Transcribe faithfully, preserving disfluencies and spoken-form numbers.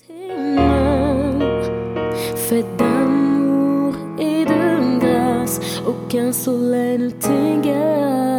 Tes mains, faites d'amour et de grâce, aucun soleil ne t'égare.